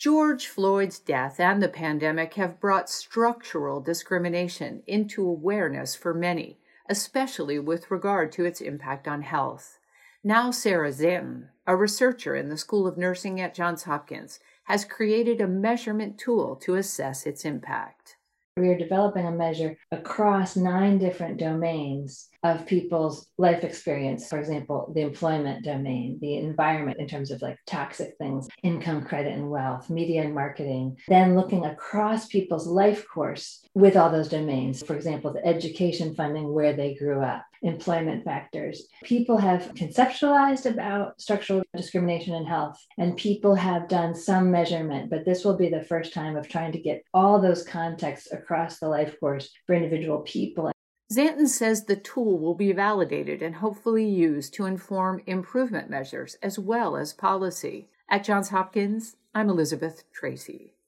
George Floyd's death and the pandemic have brought structural discrimination into awareness for many, especially with regard to its impact on health. Now Sarah Zanton, a researcher in the School of Nursing at Johns Hopkins, has created a measurement tool to assess its impact. We are developing a measure across 9 different domains of people's life experience. For example, the employment domain, the environment in terms of like toxic things, income, credit, and wealth, media and marketing. Then looking across people's life course with all those domains. For example, the education funding, where they grew up, employment factors. People have conceptualized about structural discrimination in health, and people have done some measurement, but this will be the first time of trying to get all those contexts across the life course for individual people. Zanton says the tool will be validated and hopefully used to inform improvement measures as well as policy. At Johns Hopkins, I'm Elizabeth Tracy.